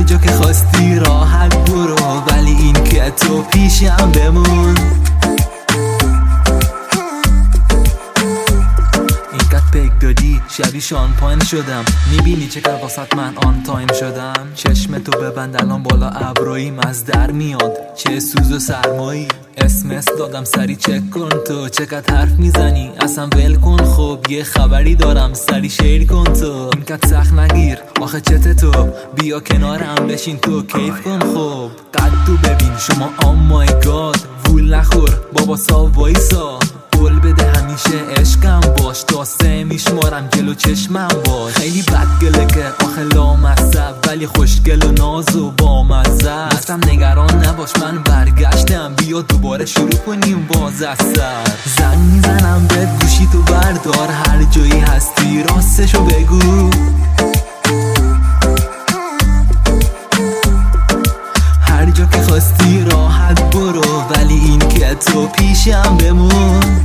جا که خواستی راحت برو، ولی این که تو پیشم بمون. پک دادی شبی شانپاین شدم، میبینی چقدر واسط من آن تایم شدم. چشم تو ببند الان بالا ابرویم از در میاد، چه سوز و سرمایی. اسمس دادم سری چک کن تو چقدر حرف میزنی، اصلا ول کن. خب یه خبری دارم سری شیر کن تو، اینقدر سخت نگیر آخه چته تو، بیا کنارم بشین تو کیف کن. خب قد تو ببین شما آم مای گاد، وول نخور بابا وایسا، قول بده همیشه عشقم باش، تا 3 میشمارم جلو چشمم باش. خیلی بدگله که آخه لامصب، ولی خوشگل و ناز و بامزه. گفتم نگران نباش من برگشتم، بیا دوباره شروع کنیم باز از سر. زنگ میزنم به گوشی تو بردار، هر جایی هستی راستشو بگو. هر جا که خواستی راحت برو، ولی این که تو پیشم بمون.